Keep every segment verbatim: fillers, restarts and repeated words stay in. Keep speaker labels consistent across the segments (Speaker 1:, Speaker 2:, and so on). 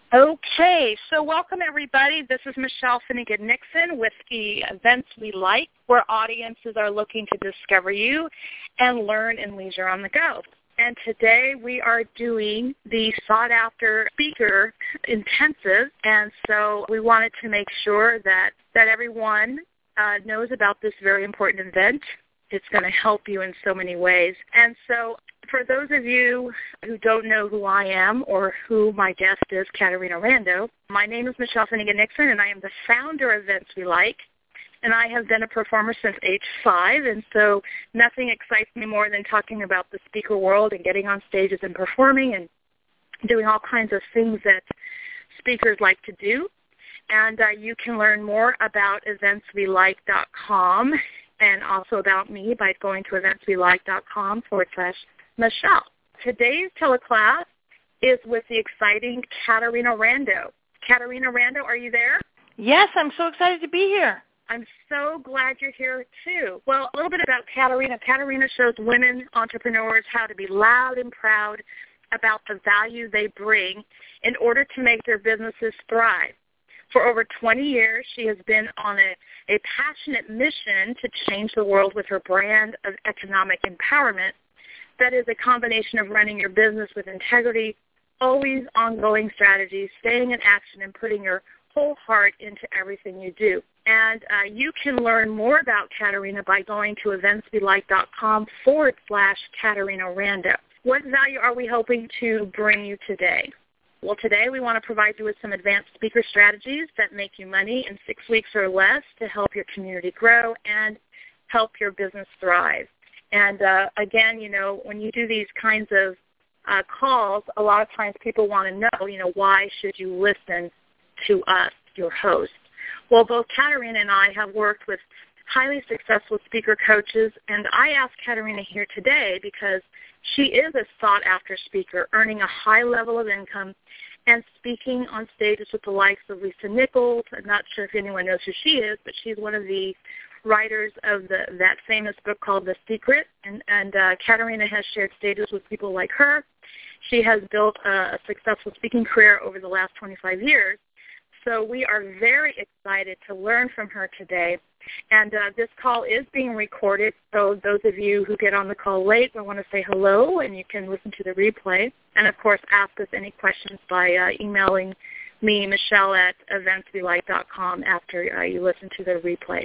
Speaker 1: Okay, so welcome everybody. This is Michelle Finnegan-Nixon with the Events We Like, where audiences are looking to discover you and learn in leisure on the go. And today we are doing the sought-after speaker intensive, and so we wanted to make sure that, that everyone uh, knows about this very important event. It's going to help you in so many ways. And so for those of you who don't know who I am or who my guest is, Katarina Rando, my name is Michelle Finnegan-Nixon, and I am the founder of Events We Like. And I have been a performer since age five, and so nothing excites me more than talking about the speaker world and getting on stages and performing and doing all kinds of things that speakers like to do. And uh, you can learn more about events we like dot com and also about me by going to events we like dot com forward slash Michelle. Today's teleclass is with the exciting Katarina Rando. Katarina Rando, are you there?
Speaker 2: Yes, I'm so excited to be here.
Speaker 1: I'm so glad you're here, too. Well, a little bit about Katarina. Katarina shows women entrepreneurs how to be loud and proud about the value they bring in order to make their businesses thrive. For over twenty years, she has been on a, a passionate mission to change the world with her brand of economic empowerment. That is a combination of running your business with integrity, always ongoing strategies, staying in action, and putting your whole heart into everything you do. And uh, you can learn more about Katarina by going to events we like dot com forward slash Katarina Rando. What value are we hoping to bring you today? Well, today we want to provide you with some advanced speaker strategies that make you money in six weeks or less to help your community grow and help your business thrive. And uh, again, you know, when you do these kinds of uh, calls, a lot of times people want to know, you know, why should you listen to us, your host? Well, both Katarina and I have worked with highly successful speaker coaches, and I asked Katarina here today because she is a sought-after speaker, earning a high level of income and speaking on stages with the likes of Lisa Nichols. I'm not sure if anyone knows who she is, but she's one of the writers of the, that famous book called The Secret, and, and uh, Katarina has shared stages with people like her. She has built a, a successful speaking career over the last twenty-five years. So we are very excited to learn from her today. And uh, this call is being recorded, so those of you who get on the call late, I want to say hello, and you can listen to the replay. And, of course, ask us any questions by uh, emailing me, Michelle, at events we like dot com after uh, you listen to the replay.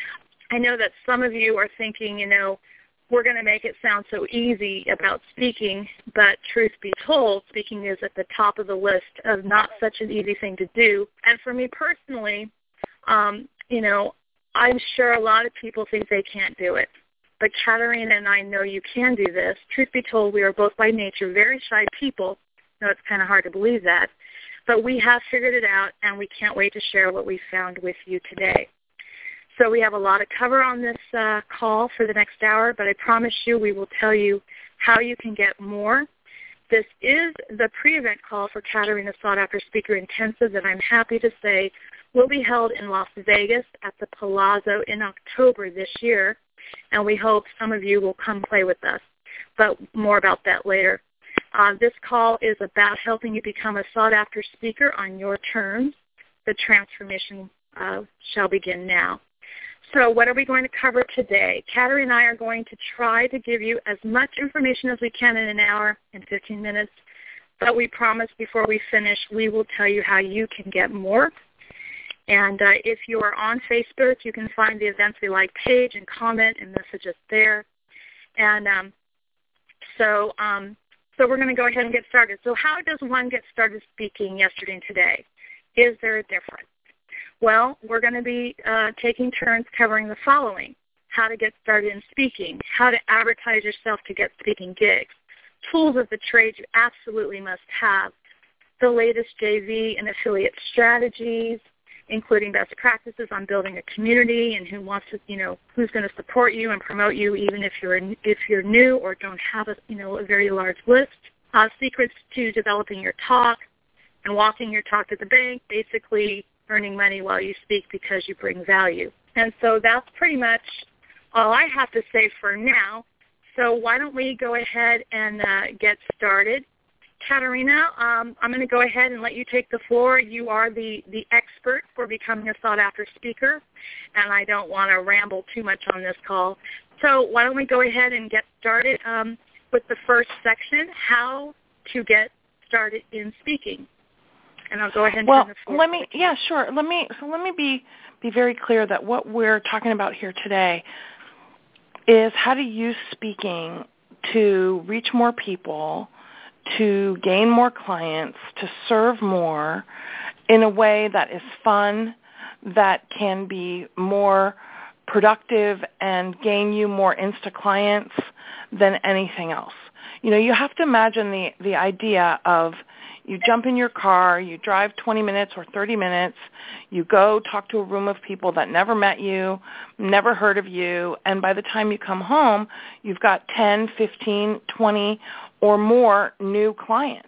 Speaker 1: I know that some of you are thinking, you know, we're going to make it sound so easy about speaking, but truth be told, speaking is at the top of the list of not such an easy thing to do. And for me personally, um, you know, I'm sure a lot of people think they can't do it. But Katarina and I know you can do this. Truth be told, we are both by nature very shy people. I know it's kind of hard to believe that. But we have figured it out, and we can't wait to share what we found with you today. So we have a lot to cover on this uh, call for the next hour, but I promise you we will tell you how you can get more. This is the pre-event call for Katarina's Sought-After Speaker Intensive that I'm happy to say will be held in Las Vegas at the Palazzo in October this year, and we hope some of you will come play with us, but more about that later. Uh, this call is about helping you become a sought-after speaker on your terms. The transformation uh, shall begin now. So what are we going to cover today? Katarina and I are going to try to give you as much information as we can in an hour and fifteen minutes, but we promise before we finish we will tell you how you can get more. And uh, if you are on Facebook, you can find the Events We Like page and comment and message us there. And um, so, um, so we're going to go ahead and get started. So how does one get started speaking yesterday and today? Is there a difference? Well, we're going to be uh, taking turns covering the following: how to get started in speaking, how to advertise yourself to get speaking gigs, tools of the trade you absolutely must have, the latest J V and affiliate strategies, including best practices on building a community and who wants to, you know, who's going to support you and promote you, even if you're if you're new or don't have a, you know, a very large list. Uh, secrets to developing your talk and walking your talk to the bank, basically earning money while you speak because you bring value. And so that's pretty much all I have to say for now. So why don't we go ahead and uh, get started. Katerina, um, I'm going to go ahead and let you take the floor. You are the, the expert for becoming a sought-after speaker, and I don't want to ramble too much on this call. So why don't we go ahead and get started um, with the first section, how to get started in speaking. And I'll go ahead and
Speaker 2: well,
Speaker 1: turn the floor.
Speaker 2: let me, yeah, sure. Let me, so let me be, be very clear that what we're talking about here today is how to use speaking to reach more people, to gain more clients, to serve more in a way that is fun, that can be more productive and gain you more Insta clients than anything else. You know, you have to imagine the, the idea of you jump in your car, you drive twenty minutes or thirty minutes, you go talk to a room of people that never met you, never heard of you, and by the time you come home, you've got ten, fifteen, twenty or more new clients.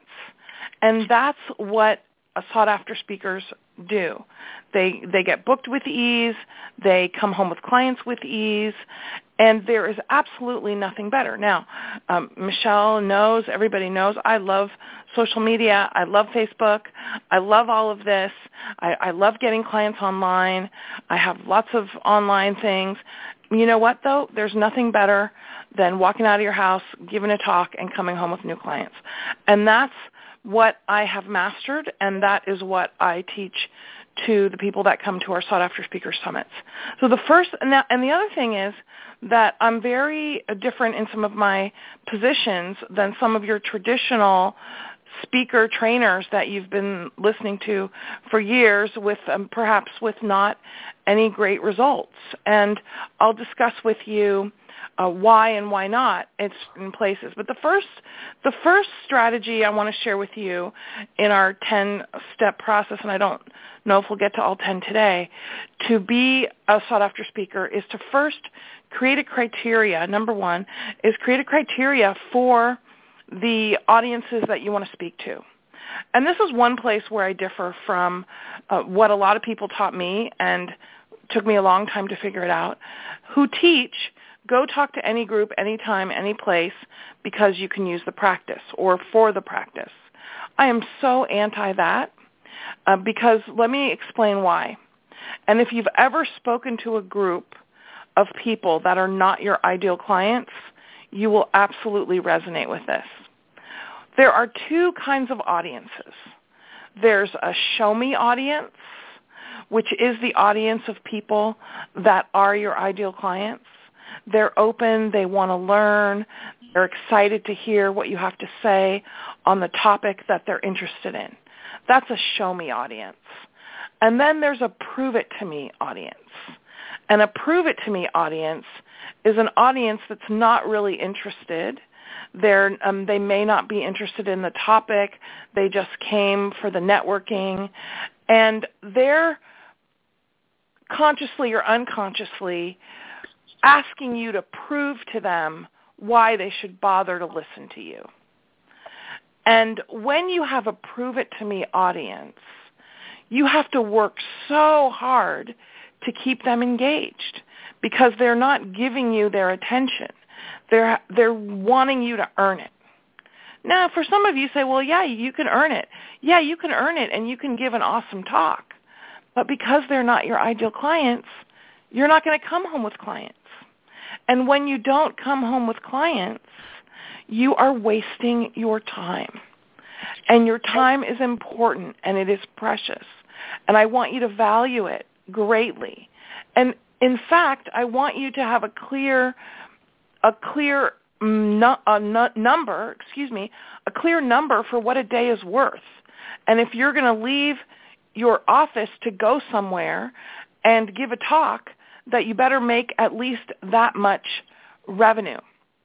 Speaker 2: And that's what sought-after speakers do. They they get booked with ease, they come home with clients with ease, and there is absolutely nothing better. Now, um, Michelle knows, everybody knows, I love social media. I love Facebook. I love all of this. I, I love getting clients online. I have lots of online things. You know what, though? There's nothing better than walking out of your house, giving a talk, and coming home with new clients. And that's what I have mastered, and that is what I teach to the people that come to our sought-after speaker summits. So the first, and, that, and the other thing is that I'm very different in some of my positions than some of your traditional speaker trainers that you've been listening to for years with um, perhaps with not any great results. And I'll discuss with you uh, why and why not it's in places. But the first, the first strategy I want to share with you in our ten-step process, and I don't know if we'll get to all ten today, to be a sought-after speaker is to first create a criteria. Number one is create a criteria for the audiences that you want to speak to. And this is one place where I differ from uh, what a lot of people taught me, and took me a long time to figure it out, who teach, go talk to any group, anytime, any place, because you can use the practice or for the practice. I am so anti that uh, because let me explain why. And if you've ever spoken to a group of people that are not your ideal clients, you will absolutely resonate with this. There are two kinds of audiences. There's a show-me audience, which is the audience of people that are your ideal clients. They're open, they want to learn, they're excited to hear what you have to say on the topic that they're interested in. That's a show-me audience. And then there's a prove-it-to-me audience. And a prove-it-to-me audience is an audience that's not really interested. They're, um, they may not be interested in the topic. They just came for the networking. And they're consciously or unconsciously asking you to prove to them why they should bother to listen to you. And when you have a prove-it-to-me audience, you have to work so hard to keep them engaged because they're not giving you their attention. They're, they're wanting you to earn it. Now, for some of you say, well, yeah, you can earn it. Yeah, you can earn it, and you can give an awesome talk. But because they're not your ideal clients, you're not going to come home with clients. And when you don't come home with clients, you are wasting your time. And your time is important, and it is precious. And I want you to value it greatly. And in fact, I want you to have a clear, a clear no, a no, number, excuse me, a clear number for what a day is worth. And if you're going to leave your office to go somewhere and give a talk, that you better make at least that much revenue.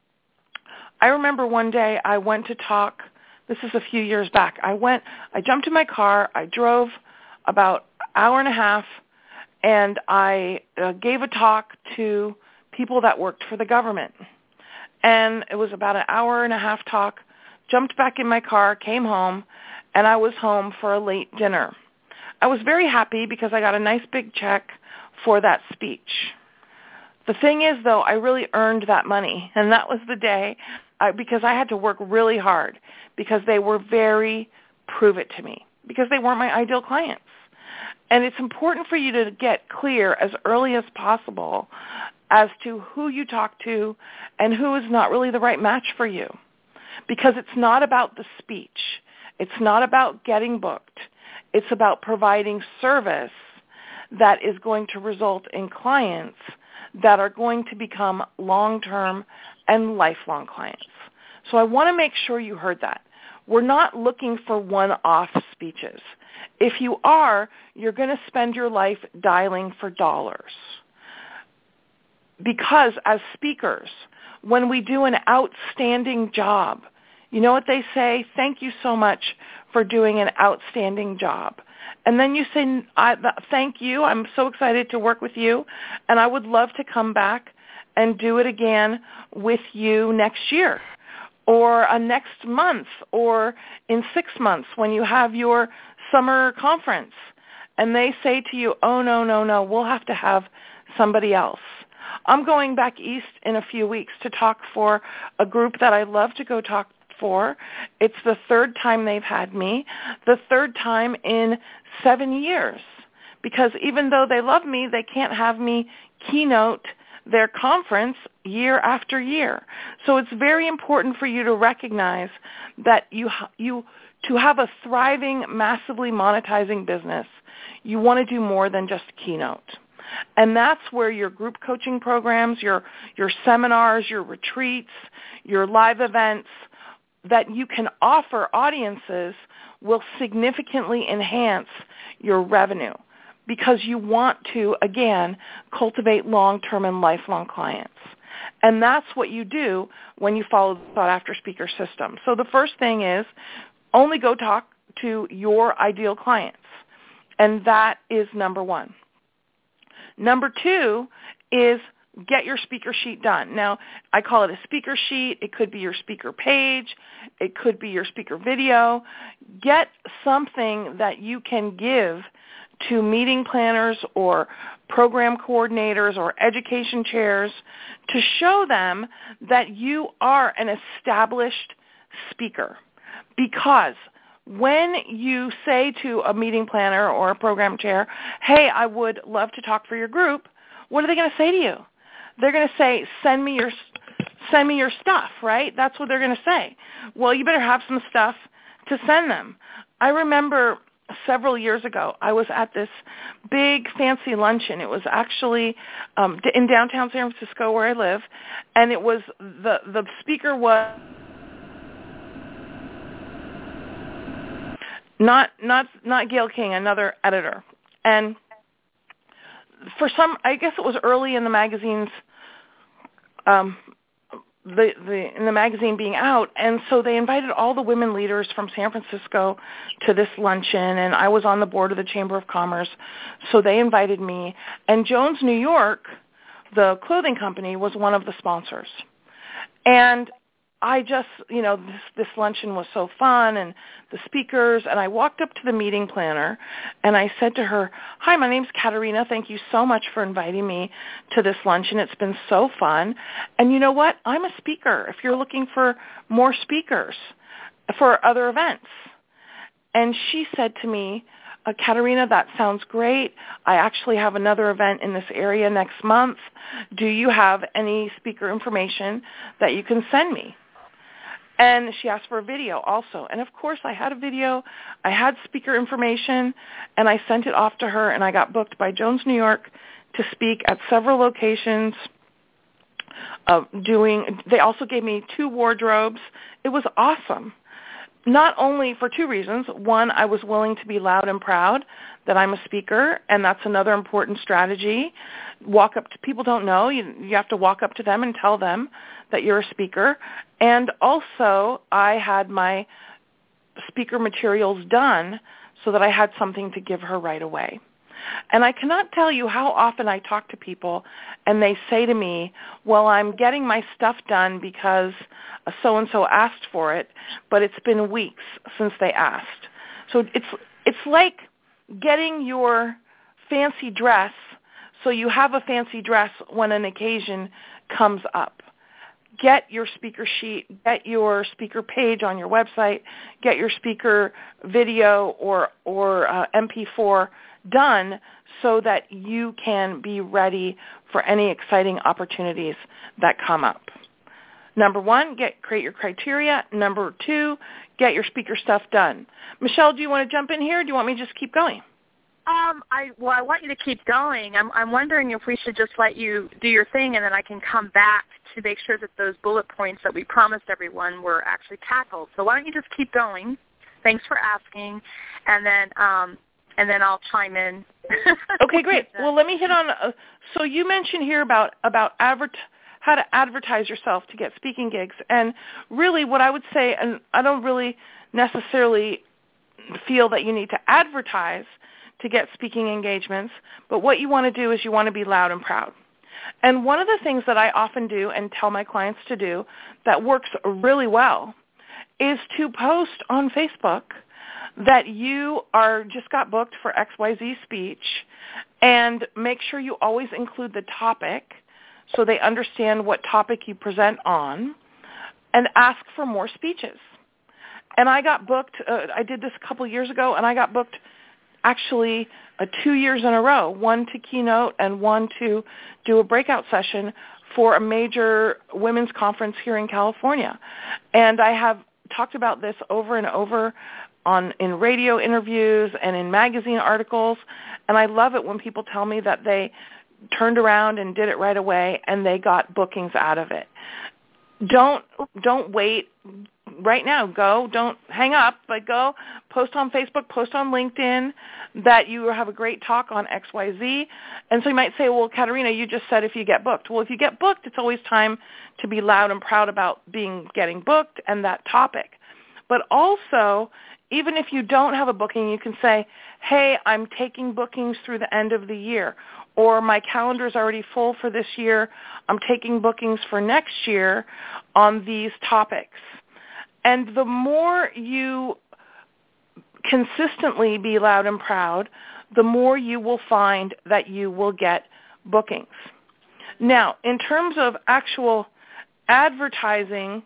Speaker 2: I remember one day I went to talk, this is a few years back, I went, I jumped in my car, I drove about an hour and a half, and I uh, gave a talk to people that worked for the government. And it was about an hour and a half talk, jumped back in my car, came home, and I was home for a late dinner. I was very happy because I got a nice big check for that speech. The thing is, though, I really earned that money, and that was the day I, because I had to work really hard because they were very prove it to me, because they weren't my ideal clients. And it's important for you to get clear as early as possible as to who you talk to and who is not really the right match for you, because it's not about the speech. It's not about getting booked. It's about providing service that is going to result in clients that are going to become long-term and lifelong clients. So I want to make sure you heard that. We're not looking for one-off speeches. If you are, you're going to spend your life dialing for dollars. Because as speakers, when we do an outstanding job, you know what they say? Thank you so much for doing an outstanding job. And then you say, I, thank you, I'm so excited to work with you, and I would love to come back and do it again with you next year, or uh, next month, or in six months when you have your summer conference. And they say to you, oh, no, no, no, we'll have to have somebody else. I'm going back east in a few weeks to talk for a group that I love to go talk for. It's the third time they've had me, the third time in seven years. Because even though they love me, they can't have me keynote their conference year after year. So it's very important for you to recognize that you you to have a thriving, massively monetizing business, you want to do more than just keynote. And that's where your group coaching programs, your your seminars, your retreats, your live events that you can offer audiences will significantly enhance your revenue, because you want to, again, cultivate long-term and lifelong clients. And that's what you do when you follow the sought-after speaker system. So the first thing is only go talk to your ideal clients, and that is number one. Number two is get your speaker sheet done. Now, I call it a speaker sheet. It could be your speaker page. It could be your speaker video. Get something that you can give to meeting planners or program coordinators or education chairs to show them that you are an established speaker. Because when you say to a meeting planner or a program chair, hey, I would love to talk for your group, what are they going to say to you? They're going to say, send me your send me your stuff, right? That's what they're going to say. Well, you better have some stuff to send them. I remember several years ago, I was at this big fancy luncheon. It was actually um, in downtown San Francisco where I live, and it was the the speaker was not not not Gail King, another editor, and for some, I guess it was early in the magazine's um, the, the in the magazine being out, and so they invited all the women leaders from San Francisco to this luncheon, and I was on the board of the Chamber of Commerce, so they invited me, and Jones New York, the clothing company, was one of the sponsors. And I just, you know, this, this luncheon was so fun, and the speakers, and I walked up to the meeting planner, and I said to her, hi, my name's Katerina. Thank you so much for inviting me to this luncheon. It's been so fun. And you know what? I'm a speaker if you're looking for more speakers for other events. And she said to me, uh, Katerina, that sounds great. I actually have another event in this area next month. Do you have any speaker information that you can send me? And she asked for a video also. And, of course, I had a video. I had speaker information, and I sent it off to her, and I got booked by Jones New York to speak at several locations. Uh, doing. They also gave me two wardrobes. It was awesome. Not only for two reasons. One, I was willing to be loud and proud that I'm a speaker, and that's another important strategy. Walk up to people don't know. You, you have to walk up to them and tell them that you're a speaker. And also, I had my speaker materials done so that I had something to give her right away. And I cannot tell you how often I talk to people and they say to me, well, I'm getting my stuff done because so-and-so asked for it, but it's been weeks since they asked. So it's it's like getting your fancy dress so you have a fancy dress when an occasion comes up. get your speaker sheet, get your speaker page on your website, get your speaker video or, or uh, M P four done so that you can be ready for any exciting opportunities that come up. Number one, get create your criteria. Number two, get your speaker stuff done. Michelle, do you want to jump in here or do you want me to just keep going?
Speaker 1: Um, I well, I want you to keep going. I'm I'm wondering if we should just let you do your thing, and then I can come back to make sure that those bullet points that we promised everyone were actually tackled. So why don't you just keep going? Thanks for asking, and then um, and then I'll chime in.
Speaker 2: Okay, great. Well, let me hit on. Uh, so you mentioned here about about advert. how to advertise yourself to get speaking gigs, and really, what I would say, and I don't really necessarily feel that you need to advertise to get speaking engagements, but what you want to do is you want to be loud and proud. And one of the things that I often do and tell my clients to do that works really well is to post on Facebook that you are just got booked for X Y Z speech, and make sure you always include the topic so they understand what topic you present on, and ask for more speeches. And I got booked, uh, I did this a couple years ago, and I got booked actually uh, two years in a row, one to keynote and one to do a breakout session for a major women's conference here in California. And I have talked about this over and over on in radio interviews and in magazine articles, and I love it when people tell me that they turned around and did it right away and they got bookings out of it. Don't don't wait. Right now, go. Don't hang up, but go post on Facebook, post on LinkedIn that you have a great talk on X Y Z. And so you might say, well, Katerina, you just said if you get booked. Well, if you get booked, it's always time to be loud and proud about being getting booked and that topic. But also, even if you don't have a booking, you can say, hey, I'm taking bookings through the end of the year, or my calendar is already full for this year. I'm taking bookings for next year on these topics. And the more you consistently be loud and proud, the more you will find that you will get bookings. Now, in terms of actual advertising,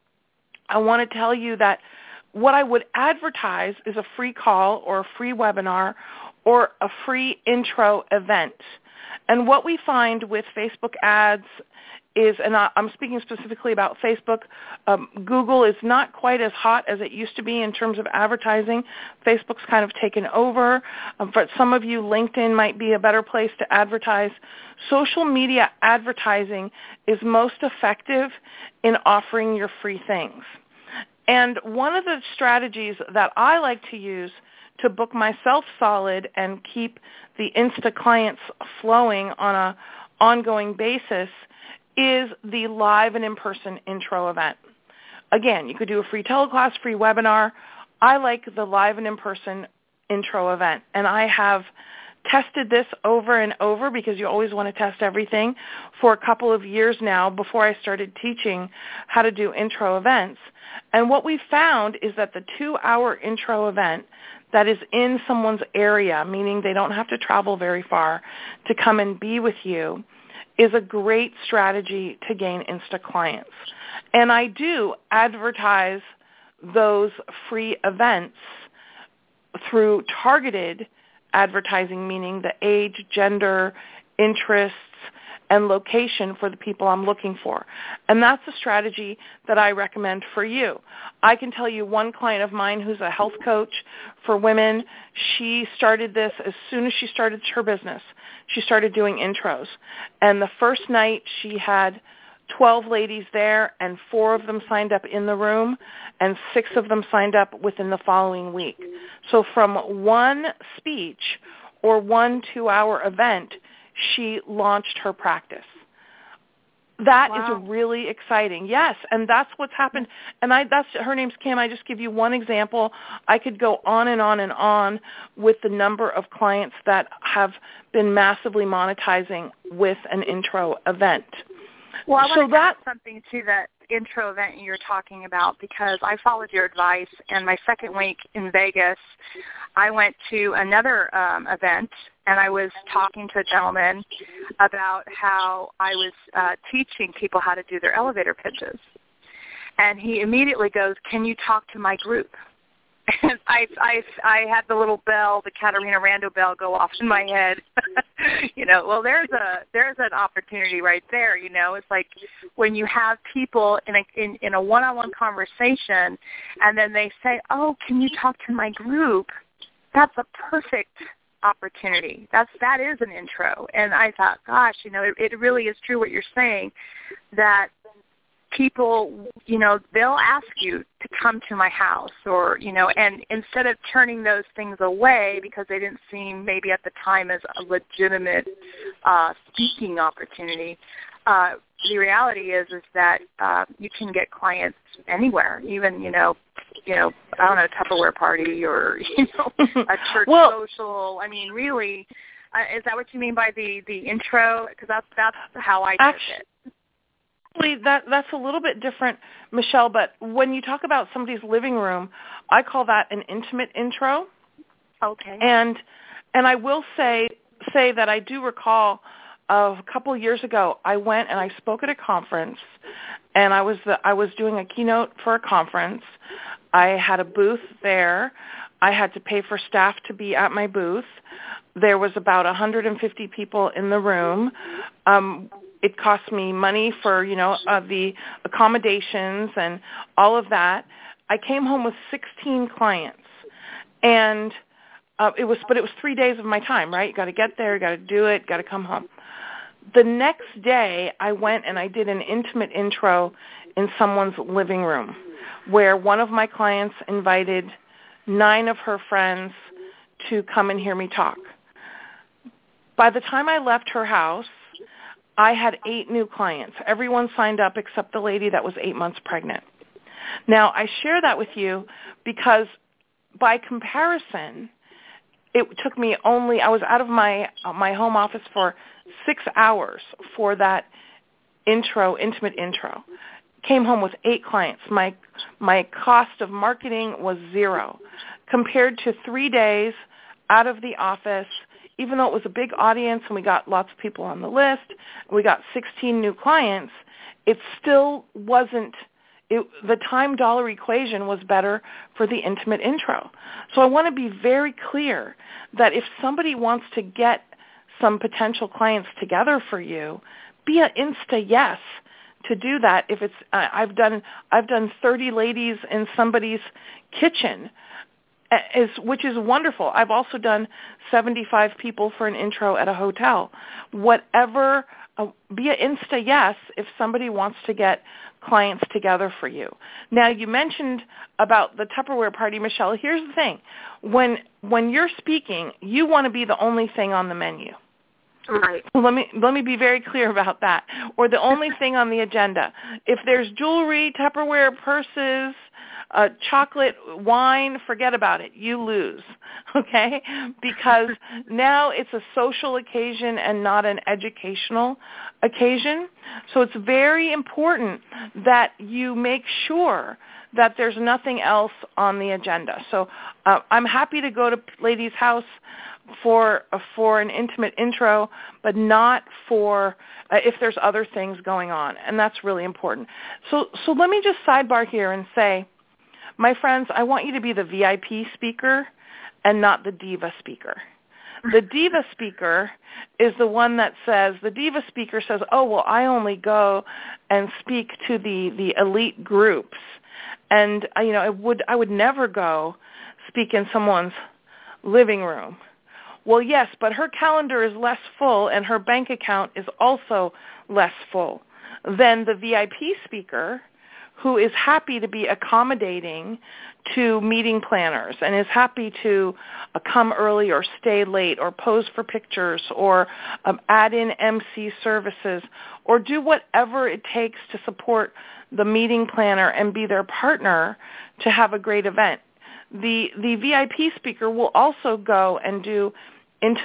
Speaker 2: I want to tell you that what I would advertise is a free call or a free webinar or a free intro event. And what we find with Facebook ads is, and I'm speaking specifically about Facebook, um, Google is not quite as hot as it used to be in terms of advertising. Facebook's kind of taken over. Um, for some of you, LinkedIn might be a better place to advertise. Social media advertising is most effective in offering your free things. And one of the strategies that I like to use to book myself solid and keep the Insta clients flowing on a ongoing basis is the live and in-person intro event. Again, you could do a free teleclass, free webinar. I like the live and in-person intro event, and I have tested this over and over because you always want to test everything for a couple of years now before I started teaching how to do intro events. And what we found is that the two-hour intro event that is in someone's area, meaning they don't have to travel very far to come and be with you, is a great strategy to gain Insta clients. And I do advertise those free events through targeted advertising, meaning the age, gender, interests, and location for the people I'm looking for. And that's a strategy that I recommend for you. I can tell you one client of mine who's a health coach for women, she started this as soon as she started her business. She started doing intros. And the first night she had twelve ladies there, and four of them signed up in the room, and six of them signed up within the following week. So from one speech or one two-hour event, she launched her practice. That wow. is really exciting. Yes, and that's what's happened. And I, that's her name's Kim. I just give you one example. I could go on and on and on with the number of clients that have been massively monetizing with an intro event.
Speaker 1: Well, I want
Speaker 2: so
Speaker 1: to
Speaker 2: that,
Speaker 1: add something to that intro event you're talking about because I followed your advice, and my second week in Vegas, I went to another um, event, and I was talking to a gentleman about how I was uh, teaching people how to do their elevator pitches. And he immediately goes, "Can you talk to my group?" And I, I, I had the little bell, the Caterina Rando bell, go off in my head. you know, well, there's a there's an opportunity right there. You know, it's like when you have people in a in, in a one-on-one conversation, and then they say, "Oh, can you talk to my group?" That's a perfect opportunity. That's that is an intro. And I thought, gosh, you know, it, it really is true what you're saying, that people, you know, they'll ask you to come to my house, or, you know, and instead of turning those things away because they didn't seem maybe at the time as a legitimate uh, speaking opportunity, uh, the reality is is that uh, you can get clients anywhere, even, you know, you know, I don't know, Tupperware party or, you know, a church well, social. I mean, really, uh, is that what you mean by the, the intro? Because that's, that's how I took it.
Speaker 2: Actually, that that's a little bit different, Michelle, but when you talk about somebody's living room, I call that an intimate intro.
Speaker 1: Okay.
Speaker 2: And and I will say say that I do recall uh, a couple of years ago, I went and I spoke at a conference, and I was the, I was doing a keynote for a conference. I had a booth there. I had to pay for staff to be at my booth. There was about one hundred fifty people in the room. Um, It cost me money for, you know, uh, the accommodations and all of that. I came home with sixteen clients, and uh, it was, but it was three days of my time, right? You got to get there, you got to do it, got to come home. The next day, I went and I did an intimate intro in someone's living room, where one of my clients invited nine of her friends to come and hear me talk. By the time I left her house, I had eight new clients. Everyone signed up except the lady that was eight months pregnant. Now, I share that with you because by comparison, it took me only, I was out of my uh, my home office for six hours for that intro, intimate intro. Came home with eight clients. My my cost of marketing was zero compared to three days out of the office. Even though it was a big audience and we got lots of people on the list, we got sixteen new clients, it still wasn't, it, the time dollar equation was better for the intimate intro. So I want to be very clear that if somebody wants to get some potential clients together for you, be an insta yes to do that. If it's, uh, I've done, I've done thirty ladies in somebody's kitchen, Is, which is wonderful. I've also done seventy-five people for an intro at a hotel. Whatever, uh, be an insta yes if somebody wants to get clients together for you. Now, you mentioned about the Tupperware party, Michelle. Here's the thing. When when you're speaking, you want to be the only thing on the menu.
Speaker 1: Right.
Speaker 2: Well, let me let me be very clear about that. Or the only thing on the agenda. If there's jewelry, Tupperware, purses, Uh, chocolate, wine, forget about it. You lose, okay? Because now it's a social occasion and not an educational occasion. So it's very important that you make sure that there's nothing else on the agenda. So uh, I'm happy to go to Lady's house for uh, for an intimate intro, but not for uh, if there's other things going on, and that's really important. So so let me just sidebar here and say, my friends, I want you to be the V I P speaker and not the diva speaker. The diva speaker is the one that says, the diva speaker says, oh, well, I only go and speak to the, the elite groups. And, you know, I would, I would never go speak in someone's living room. Well, yes, but her calendar is less full and her bank account is also less full than the V I P speaker, who is happy to be accommodating to meeting planners and is happy to uh, come early or stay late or pose for pictures or um, add in M C services or do whatever it takes to support the meeting planner and be their partner to have a great event. The, the V I P speaker will also go and do intimate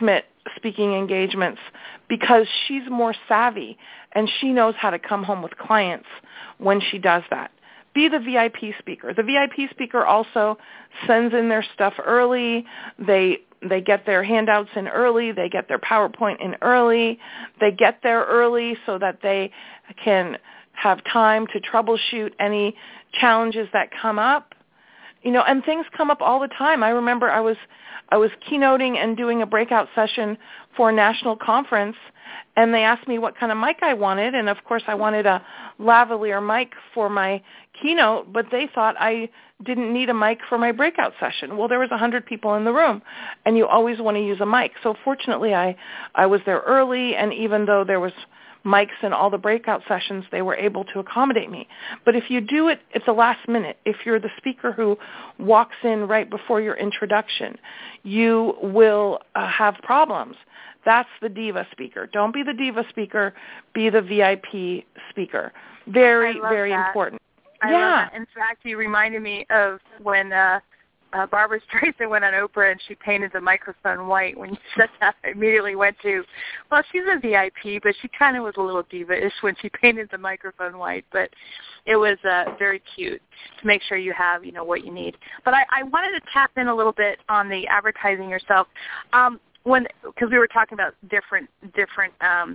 Speaker 2: speaking engagements because she's more savvy and she knows how to come home with clients when she does that. Be the V I P speaker. The V I P speaker also sends in their stuff early. They they get their handouts in early. They get their PowerPoint in early. They get there early so that they can have time to troubleshoot any challenges that come up. You know, and things come up all the time. I remember I was I was keynoting and doing a breakout session for a national conference, and they asked me what kind of mic I wanted, and of course I wanted a lavalier mic for my keynote, but they thought I didn't need a mic for my breakout session. Well, there was one hundred people in the room, and you always want to use a mic. So fortunately, I, I was there early, and even though there was mics in all the breakout sessions, they were able to accommodate me. But if you do it at the last minute, if you're the speaker who walks in right before your introduction, you will uh, have problems. That's the diva speaker. Don't be the diva speaker. Be the V I P speaker. Very, very
Speaker 1: that.
Speaker 2: important.
Speaker 1: I
Speaker 2: yeah.
Speaker 1: love that. In fact, you reminded me of when uh, uh, Barbara Streisand went on Oprah and she painted the microphone white. When you said that, I immediately went to, well, she's a V I P, but she kind of was a little diva-ish when she painted the microphone white. But it was uh, very cute to make sure you have, you know, what you need. But I, I wanted to tap in a little bit on the advertising yourself. Um, when because we were talking about different different um,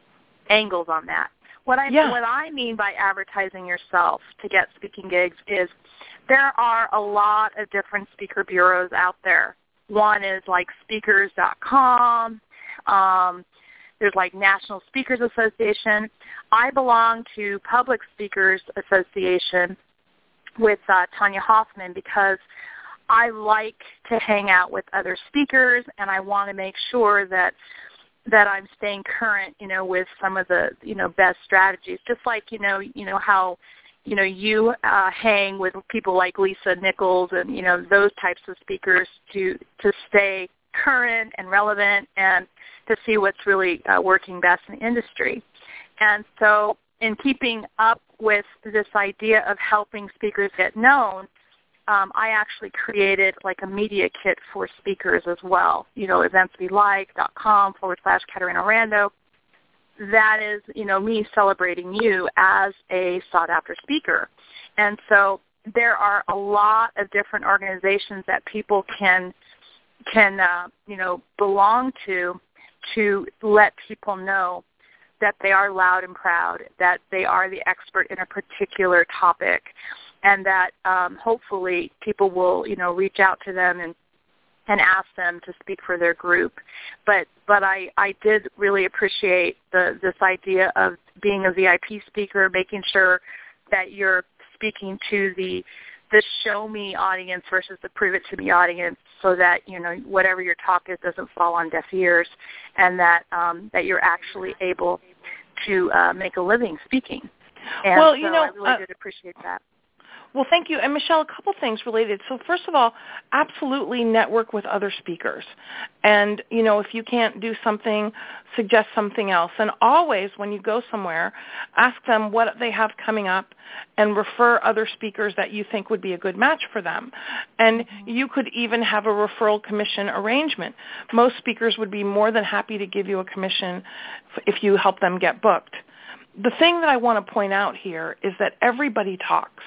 Speaker 1: angles on that. What I
Speaker 2: yeah.
Speaker 1: what I mean by advertising yourself to get speaking gigs is there are a lot of different speaker bureaus out there. One is like speakers dot com. Um, there's like National Speakers Association. I belong to Public Speakers Association with uh, Tanya Hoffman because I like to hang out with other speakers, and I want to make sure that that I'm staying current, you know, with some of the, you know, best strategies. Just like, you know, you know how, you know, you uh, hang with people like Lisa Nichols and, you know, those types of speakers to to stay current and relevant and to see what's really uh, working best in the industry. And so in keeping up with this idea of helping speakers get known, Um, I actually created like a media kit for speakers as well, you know, eventswelike.com forward slash Katerina Rando. That is, you know, me celebrating you as a sought-after speaker. And so there are a lot of different organizations that people can, can uh, you know, belong to to let people know that they are loud and proud, that they are the expert in a particular topic, and that um, hopefully people will, you know, reach out to them and and ask them to speak for their group. But but I, I did really appreciate the this idea of being a V I P speaker, making sure that you're speaking to the the show me audience versus the prove it to me audience, so that, you know, whatever your talk is doesn't fall on deaf ears, and that um, that you're actually able to uh, make a living speaking. And
Speaker 2: well,
Speaker 1: so
Speaker 2: you know,
Speaker 1: I really
Speaker 2: uh,
Speaker 1: did appreciate that.
Speaker 2: Well, thank you. And, Michelle, a couple things related. So, first of all, absolutely network with other speakers. And, you know, if you can't do something, suggest something else. And always, when you go somewhere, ask them what they have coming up and refer other speakers that you think would be a good match for them. And mm-hmm. you could even have a referral commission arrangement. Most speakers would be more than happy to give you a commission if you help them get booked. The thing that I want to point out here is that everybody talks.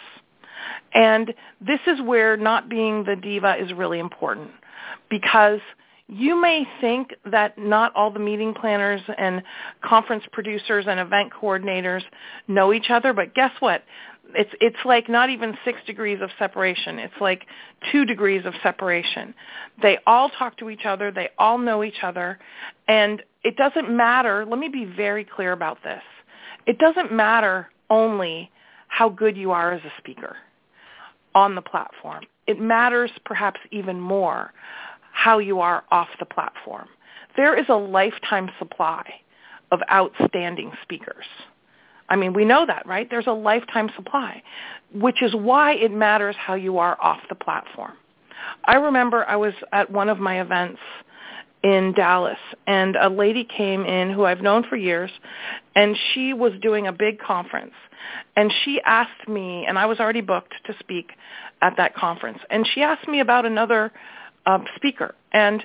Speaker 2: And this is where not being the diva is really important, because you may think that not all the meeting planners and conference producers and event coordinators know each other, but guess what? It's it's like not even six degrees of separation. It's like two degrees of separation. They all talk to each other. They all know each other. And it doesn't matter. Let me be very clear about this. It doesn't matter only how good you are as a speaker on the platform. It matters perhaps even more how you are off the platform. There is a lifetime supply of outstanding speakers. I mean, we know that, right? There's a lifetime supply, which is why it matters how you are off the platform. I remember I was at one of my events in Dallas, and a lady came in who I've known for years, and she was doing a big conference. And she asked me, and I was already booked to speak at that conference, and she asked me about another uh, speaker. And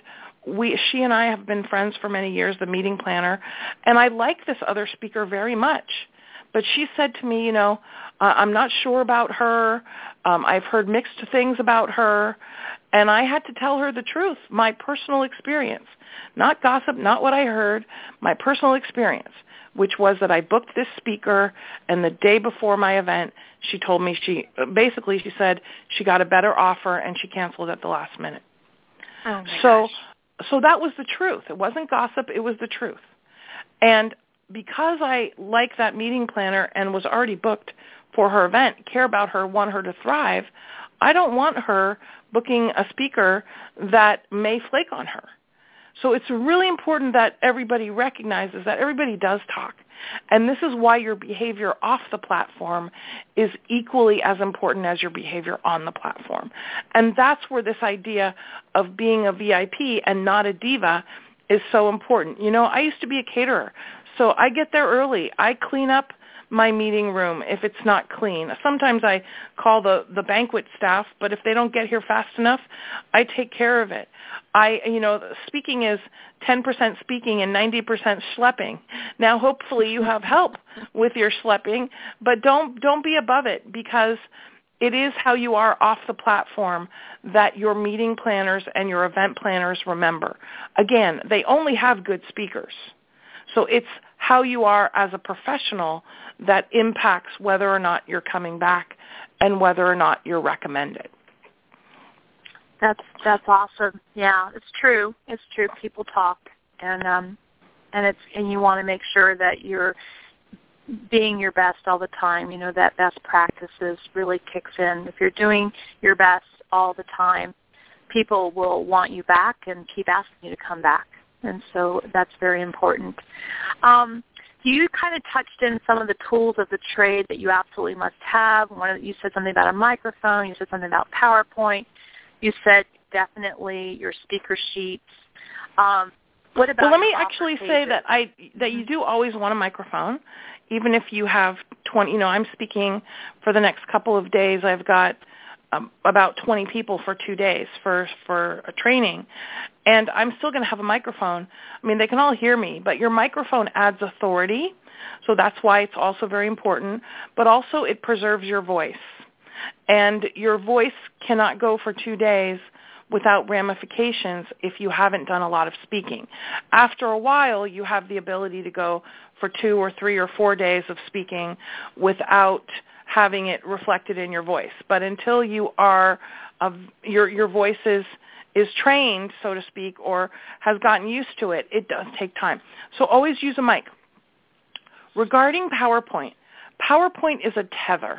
Speaker 2: we, she and I have been friends for many years, the meeting planner, and I like this other speaker very much. But she said to me, you know, uh, I'm not sure about her. Um, I've heard mixed things about her. And I had to tell her the truth, my personal experience, not gossip, not what I heard, my personal experience, which was that I booked this speaker, and the day before my event, she told me she, basically she said she got a better offer and she canceled at the last minute.
Speaker 1: Oh my
Speaker 2: so,
Speaker 1: gosh.
Speaker 2: so that was the truth. It wasn't gossip, it was the truth. And because I like that meeting planner and was already booked for her event, care about her, want her to thrive, I don't want her booking a speaker that may flake on her. So it's really important that everybody recognizes that everybody does talk. And this is why your behavior off the platform is equally as important as your behavior on the platform. And that's where this idea of being a V I P and not a diva is so important. You know, I used to be a caterer, so I get there early. I clean up my meeting room if it's not clean. Sometimes I call the, the banquet staff, but if they don't get here fast enough, I take care of it. I, you know, speaking is ten percent speaking and ninety percent schlepping. Now, hopefully you have help with your schlepping, but don't don't be above it, because it is how you are off the platform that your meeting planners and your event planners remember. Again, they only have good speakers. So it's how you are as a professional that impacts whether or not you're coming back and whether or not you're recommended.
Speaker 1: That's that's awesome. Yeah, it's true. It's true. People talk, and um, and it's and you want to make sure that you're being your best all the time. You know, that best practices really kicks in. If you're doing your best all the time, people will want you back and keep asking you to come back. And so that's very important. Um, you kind of touched in some of the tools of the trade that you absolutely must have. One of, you said something about a microphone. You said something about PowerPoint. You said definitely your speaker sheets. Um, what about?
Speaker 2: Well, let me
Speaker 1: your
Speaker 2: actually
Speaker 1: offer
Speaker 2: say
Speaker 1: pages?
Speaker 2: that I that you do always want a microphone, even if you have twenty. You know, I'm speaking for the next couple of days. I've got um, about twenty people for two days for for a training, and I'm still going to have a microphone. I mean, they can all hear me, but your microphone adds authority, so that's why it's also very important. But also, it preserves your voice. And your voice cannot go for two days without ramifications if you haven't done a lot of speaking. After a while, you have the ability to go for two or three or four days of speaking without having it reflected in your voice. But until you are, uh, your your voice is, is trained, so to speak, or has gotten used to it, it does take time. So always use a mic. Regarding PowerPoint, PowerPoint is a tether.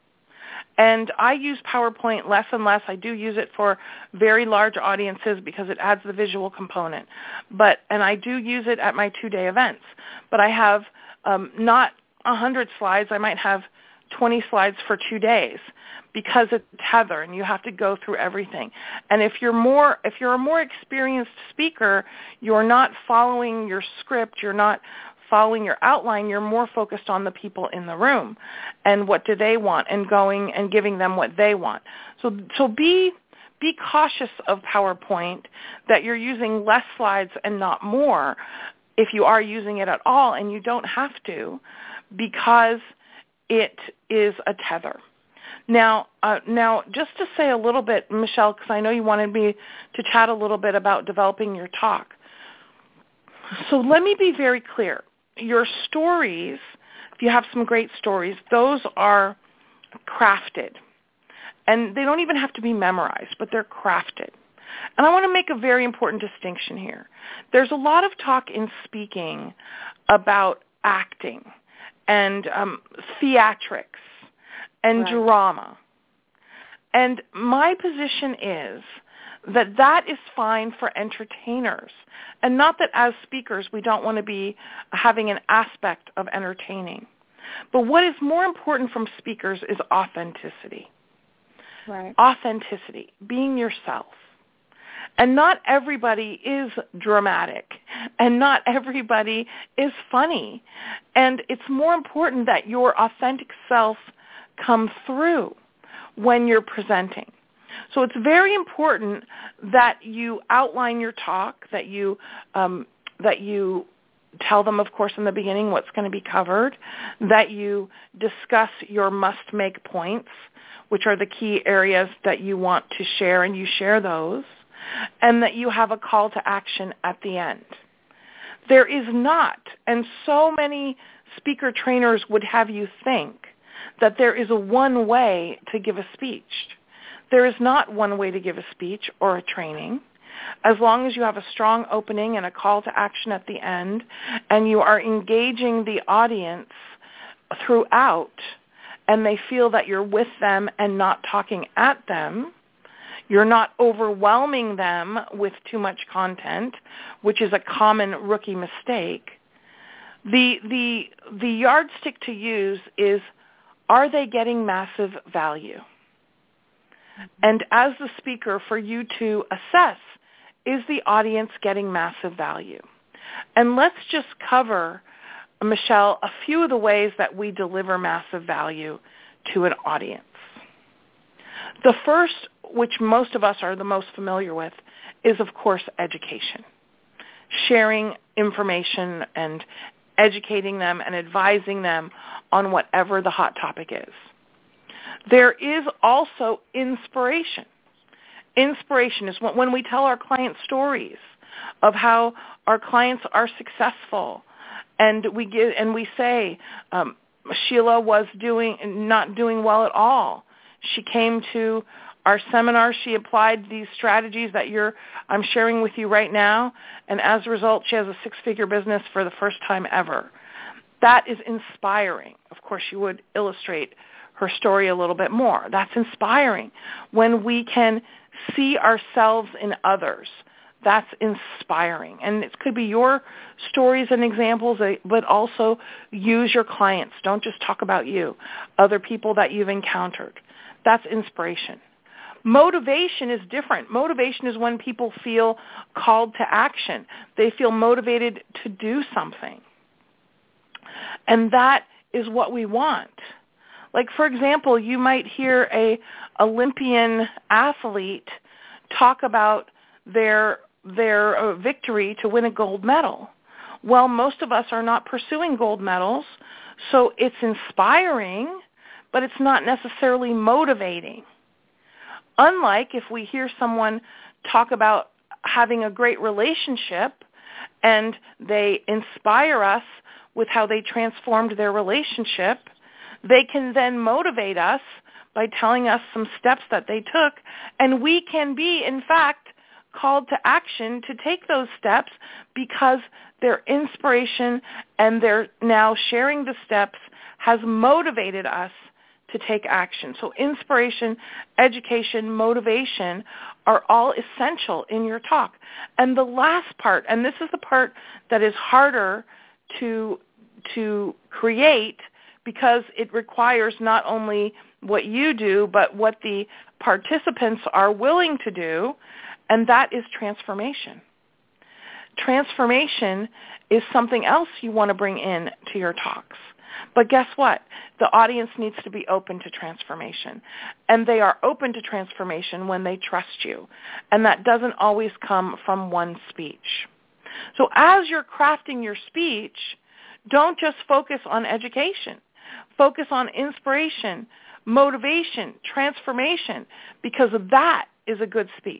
Speaker 2: And I use PowerPoint less and less. I do use it for very large audiences because it adds the visual component. But and I do use it at my two-day events. But I have um, not one hundred slides. I might have twenty slides for two days because it's tether, and you have to go through everything. And if you're more, if you're a more experienced speaker, you're not following your script. You're not following your outline, you're more focused on the people in the room and what do they want, and going and giving them what they want. So so be be cautious of PowerPoint, that you're using less slides and not more if you are using it at all, and you don't have to, because it is a tether. Now, uh, now, just to say a little bit, Michelle, because I know you wanted me to chat a little bit about developing your talk. So let me be very clear. Your stories, if you have some great stories, those are crafted. And they don't even have to be memorized, but they're crafted. And I want to make a very important distinction here. There's a lot of talk in speaking about acting and um, theatrics and
Speaker 1: right.
Speaker 2: drama. And my position is that that is fine for entertainers, and not that as speakers we don't want to be having an aspect of entertaining. But what is more important from speakers is authenticity.
Speaker 1: Right.
Speaker 2: Authenticity, being yourself. And not everybody is dramatic, and not everybody is funny. And it's more important that your authentic self come through when you're presenting. So it's very important that you outline your talk, that you um, that you tell them, of course, in the beginning what's going to be covered, that you discuss your must-make points, which are the key areas that you want to share, and you share those, and that you have a call to action at the end. There is not, and so many speaker trainers would have you think, that there is a one way to give a speech. There is not one way to give a speech or a training. As long as you have a strong opening and a call to action at the end, and you are engaging the audience throughout, and they feel that you're with them and not talking at them, you're not overwhelming them with too much content, which is a common rookie mistake. The, the, the yardstick to use is, are they getting massive value? And as the speaker, for you to assess, is the audience getting massive value? And let's just cover, Michelle, a few of the ways that we deliver massive value to an audience. The first, which most of us are the most familiar with, is, of course, education. Sharing information and educating them and advising them on whatever the hot topic is. There is also inspiration. Inspiration is when we tell our clients stories of how our clients are successful, and we give, and we say, um, Sheila was doing not doing well at all. She came to our seminar. She applied these strategies that you're I'm sharing with you right now, and as a result, she has a six-figure business for the first time ever. That is inspiring. Of course, you would illustrate her story a little bit more. That's inspiring. When we can see ourselves in others, that's inspiring. And it could be your stories and examples, but also use your clients. Don't just talk about you, other people that you've encountered. That's inspiration. Motivation is different. Motivation is when people feel called to action. They feel motivated to do something. And that is what we want. Like, for example, you might hear a Olympian athlete talk about their their uh, victory to win a gold medal. Well, most of us are not pursuing gold medals, so it's inspiring, but it's not necessarily motivating. Unlike if we hear someone talk about having a great relationship and they inspire us with how they transformed their relationship, they can then motivate us by telling us some steps that they took, and we can be, in fact, called to action to take those steps because their inspiration and their now sharing the steps has motivated us to take action. So inspiration, education, motivation are all essential in your talk. And the last part, and this is the part that is harder to to create because it requires not only what you do, but what the participants are willing to do, and that is transformation. Transformation is something else you want to bring in to your talks. But guess what? The audience needs to be open to transformation. And they are open to transformation when they trust you. And that doesn't always come from one speech. So as you're crafting your speech, don't just focus on education. Focus on inspiration, motivation, transformation, because that is a good speech.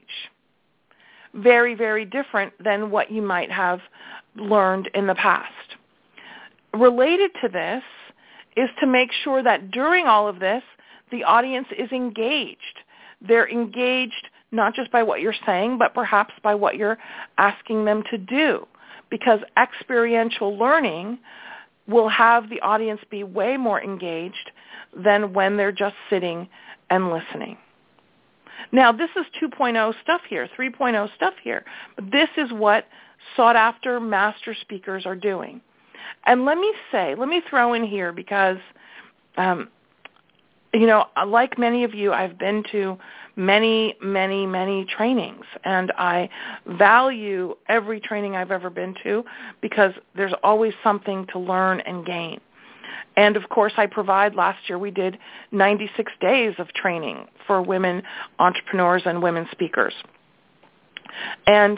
Speaker 2: Very, very different than what you might have learned in the past. Related to this is to make sure that during all of this, the audience is engaged. They're engaged not just by what you're saying, but perhaps by what you're asking them to do, because experiential learning will have the audience be way more engaged than when they're just sitting and listening. Now, this is two point oh stuff here, three point oh stuff here. But this is what sought-after master speakers are doing. And let me say, let me throw in here because, um, you know, like many of you, I've been to many, many, many trainings, and I value every training I've ever been to because there's always something to learn and gain. And, of course, I provide, last year we did ninety-six days of training for women entrepreneurs and women speakers. And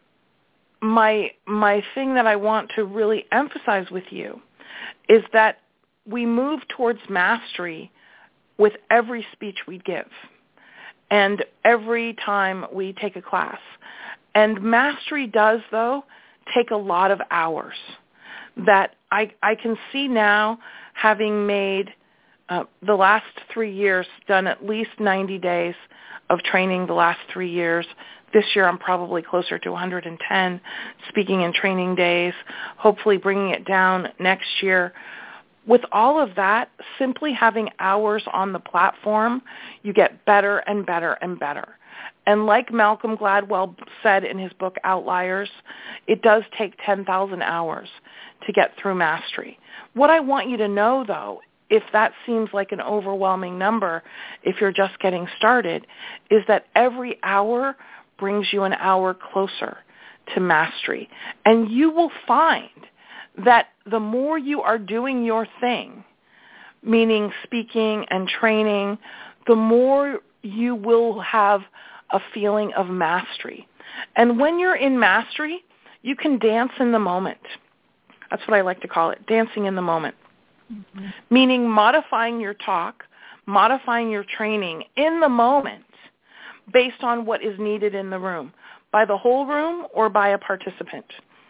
Speaker 2: my my thing that I want to really emphasize with you is that we move towards mastery with every speech we give and every time we take a class. And mastery does, though, take a lot of hours that I, I can see now, having made uh, the last three years, done at least ninety days of training the last three years. This year I'm probably closer to one hundred ten speaking and training days, hopefully bringing it down next year. With all of that, simply having hours on the platform, you get better and better and better. And like Malcolm Gladwell said in his book Outliers, it does take ten thousand hours to get through mastery. What I want you to know, though, if that seems like an overwhelming number, if you're just getting started, is that every hour brings you an hour closer to mastery. And you will find that the more you are doing your thing, meaning speaking and training, the more you will have a feeling of mastery. And when you're in mastery, you can dance in the moment. That's what I like to call it, dancing in the moment. Mm-hmm. Meaning modifying your talk, modifying your training in the moment based on what is needed in the room, by the whole room or by a participant.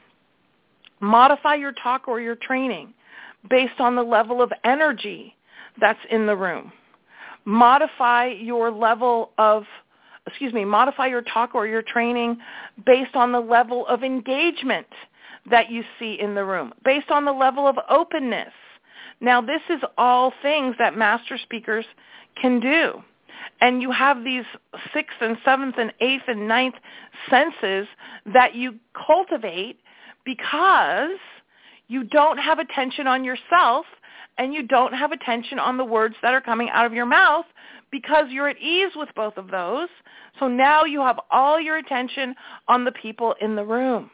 Speaker 2: Modify your talk or your training based on the level of energy that's in the room. Modify your level of, excuse me, modify your talk or your training based on the level of engagement that you see in the room, based on the level of openness. Now, this is all things that master speakers can do. And you have these sixth and seventh and eighth and ninth senses that you cultivate because you don't have attention on yourself and you don't have attention on the words that are coming out of your mouth because you're at ease with both of those. So now you have all your attention on the people in the room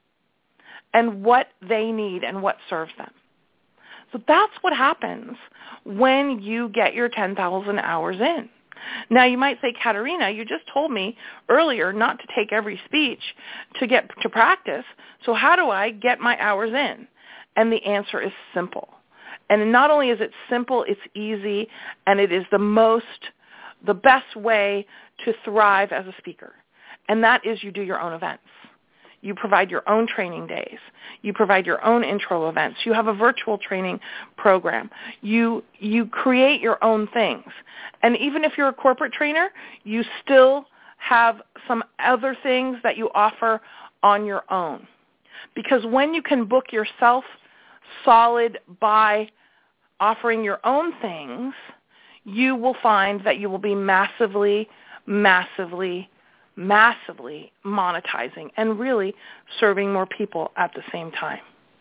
Speaker 2: and what they need and what serves them. So that's what happens when you get your ten thousand hours in. Now, you might say, Katerina, you just told me earlier not to take every speech to get to practice, so how do I get my hours in? And the answer is simple. And not only is it simple, it's easy, and it is the most, the best way to thrive as a speaker. And that is you do your own events. You provide your own training days. You provide your own intro events. You have a virtual training program. You you create your own things. And even if you're a corporate trainer, you still have some other things that you offer on your own. Because when you can book yourself solid by offering your own things, you will find that you will be massively, massively massively monetizing and really serving more people at the same time.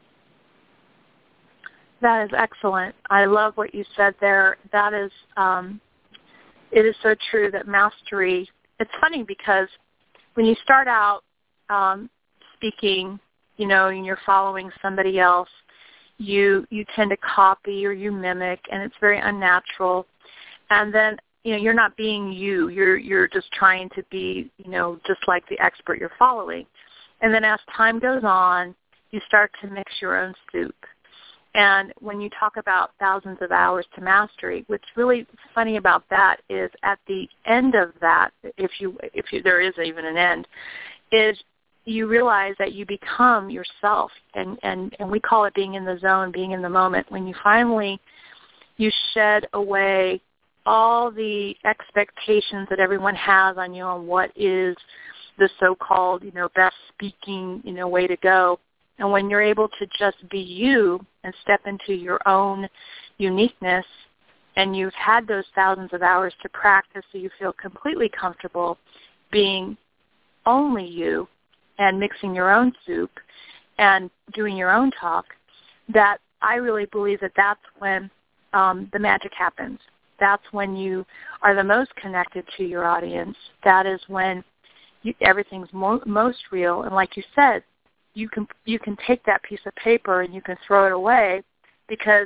Speaker 1: That is excellent. I love what you said there. That is, um, it is so true that mastery, it's funny because when you start out um, speaking, you know, and you're following somebody else, you you tend to copy or you mimic, and it's very unnatural. And then you know, you're not being you. You're you're just trying to be, you know, just like the expert you're following. And then as time goes on, you start to mix your own soup. And when you talk about thousands of hours to mastery, what's really funny about that is at the end of that, if you if you, there is even an end, is you realize that you become yourself. And, and, and we call it being in the zone, being in the moment. When you finally, you shed away all the expectations that everyone has on you on what is the so-called, you know, best speaking, you know, way to go. And when you're able to just be you and step into your own uniqueness, and you've had those thousands of hours to practice so you feel completely comfortable being only you and mixing your own soup and doing your own talk, that I really believe that that's when um, the magic happens. That's when you are the most connected to your audience. That is when you, everything's mo- most real. And like you said, you can you can take that piece of paper and you can throw it away because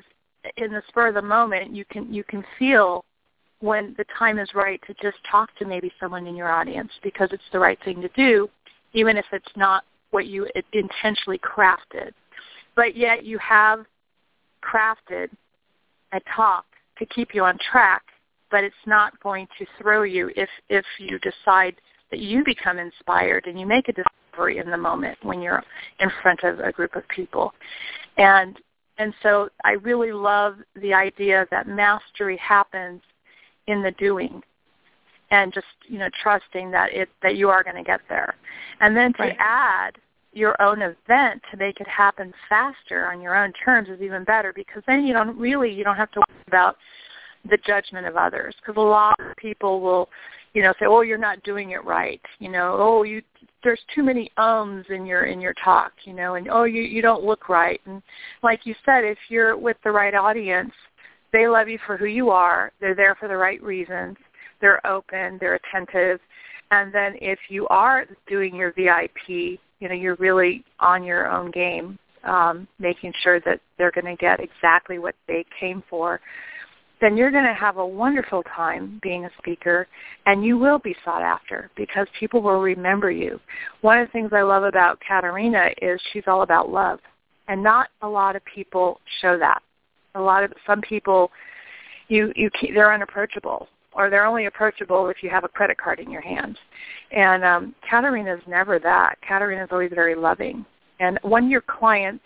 Speaker 1: in the spur of the moment, you can you can feel when the time is right to just talk to maybe someone in your audience because it's the right thing to do, even if it's not what you intentionally crafted. But yet you have crafted a talk to keep you on track, but it's not going to throw you if, if you decide that you become inspired and you make a discovery in the moment when you're in front of a group of people. And and so I really love the idea that mastery happens in the doing, and just, you know, trusting that it that you are going to get there. And then to right. add your own event to make it happen faster on your own terms is even better, because then you don't really, you don't have to worry about the judgment of others, because a lot of people will, you know, say, oh, you're not doing it right, you know, oh, you there's too many ums in your in your talk, you know, and oh, you, you don't look right. And like you said, if you're with the right audience, they love you for who you are. They're there for the right reasons. They're open. They're attentive. And then if you are doing your V I P, you know, you're really on your own game, um, making sure that they're going to get exactly what they came for, then you're going to have a wonderful time being a speaker, and you will be sought after because people will remember you. One of the things I love about Katerina is she's all about love, and not a lot of people show that. A lot of some people, you you keep, they're unapproachable, or they're only approachable if you have a credit card in your hand. And um, Katerina's never that. Katerina's always very loving. And one of your clients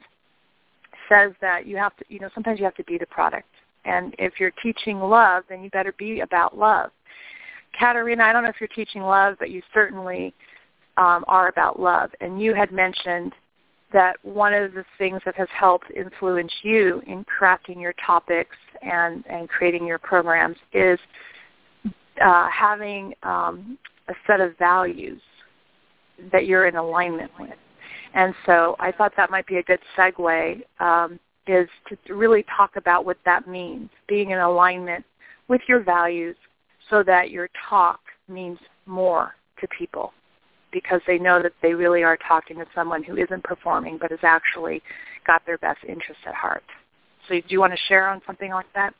Speaker 1: says that you have to, you know, sometimes you have to be the product. And if you're teaching love, then you better be about love. Katerina, I don't know if you're teaching love, but you certainly um, are about love. And you had mentioned that one of the things that has helped influence you in crafting your topics and, and creating your programs is uh, having um, a set of values that you're in alignment with. And so I thought that might be a good segue, um, is to really talk about what that means, being in alignment with your values so that your talk means more to people, because they know that they really are talking to someone who isn't performing but has actually got their best interests at heart. So do you want to share on something like that?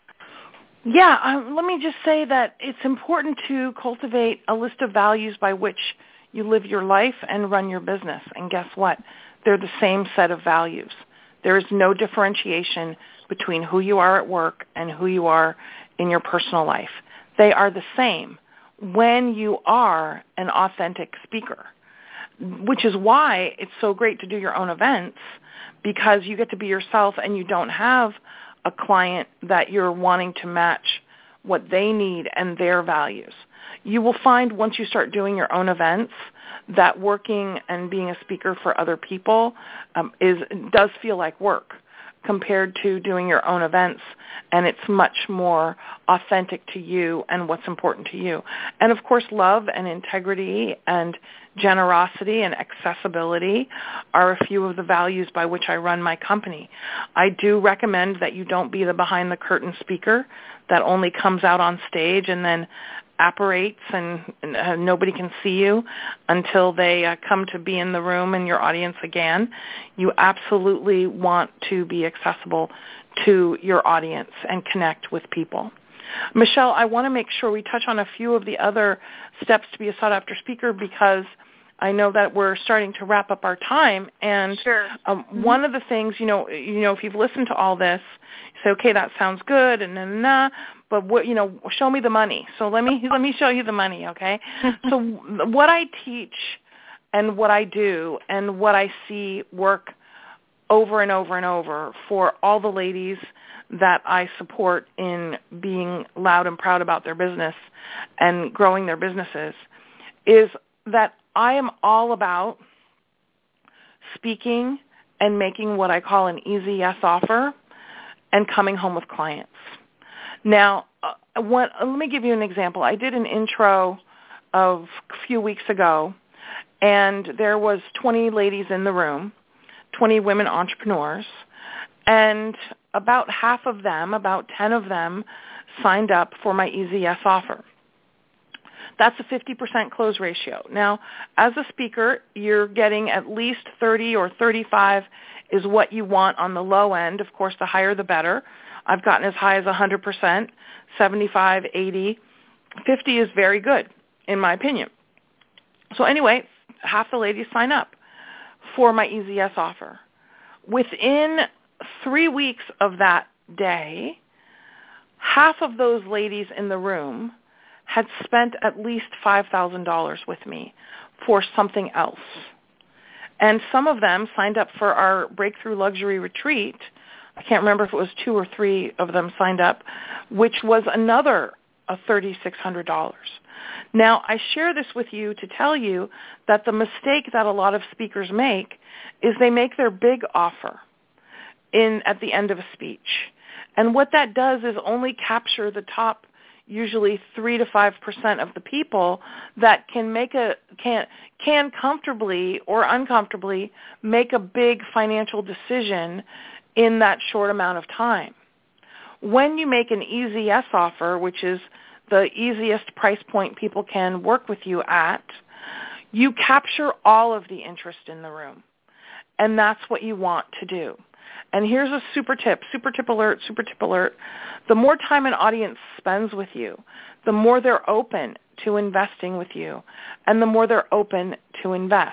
Speaker 2: Yeah, um, let me just say that it's important to cultivate a list of values by which you live your life and run your business. And guess what? They're the same set of values. There is no differentiation between who you are at work and who you are in your personal life. They are the same when you are an authentic speaker, which is why it's so great to do your own events, because you get to be yourself and you don't have a client that you're wanting to match what they need and their values. You will find once you start doing your own events that working and being a speaker for other people um, is does feel like work compared to doing your own events, and it's much more authentic to you and what's important to you. And, of course, love and integrity and generosity and accessibility are a few of the values by which I run my company. I do recommend that you don't be the behind-the-curtain speaker that only comes out on stage and then apparates and, and uh, nobody can see you until they uh, come to be in the room and your audience again. You absolutely want to be accessible to your audience and connect with people. Michelle, I want to make sure we touch on a few of the other steps to be a sought-after speaker, because I know that we're starting to wrap up our time. And
Speaker 1: sure.
Speaker 2: um,
Speaker 1: mm-hmm.
Speaker 2: one of the things, you know, you know, if you've listened to all this, you say, okay, that sounds good, and then nah, but what, you know, show me the money. So let me let me show you the money, okay? So what I teach and what I do and what I see work over and over and over for all the ladies that I support in being loud and proud about their business and growing their businesses is that I am all about speaking and making what I call an easy yes offer and coming home with clients. Now, uh, what, let me give you an example. I did an intro of a few weeks ago, and there was twenty ladies in the room, twenty women entrepreneurs, and about half of them, about ten of them, signed up for my Easy Yes offer. That's a fifty percent close ratio. Now, as a speaker, you're getting at least thirty or thirty-five is what you want on the low end. Of course, the higher the better. I've gotten as high as one hundred percent, seventy-five, eighty. fifty is very good, in my opinion. So anyway, half the ladies sign up for my Easy Yes offer. Within three weeks of that day, half of those ladies in the room had spent at least five thousand dollars with me for something else. And some of them signed up for our Breakthrough Luxury Retreat. I can't remember if it was two or three of them signed up, which was another uh, three thousand six hundred dollars. Now, I share this with you to tell you that the mistake that a lot of speakers make is they make their big offer in at the end of a speech. And what that does is only capture the top, usually three to five percent of the people that can make a can can comfortably or uncomfortably make a big financial decision in that short amount of time. When you make an Easy Yes offer, which is the easiest price point people can work with you at, you capture all of the interest in the room. And that's what you want to do. And here's a super tip, super tip alert, super tip alert. The more time an audience spends with you, the more they're open to investing with you, and the more they're open to invest.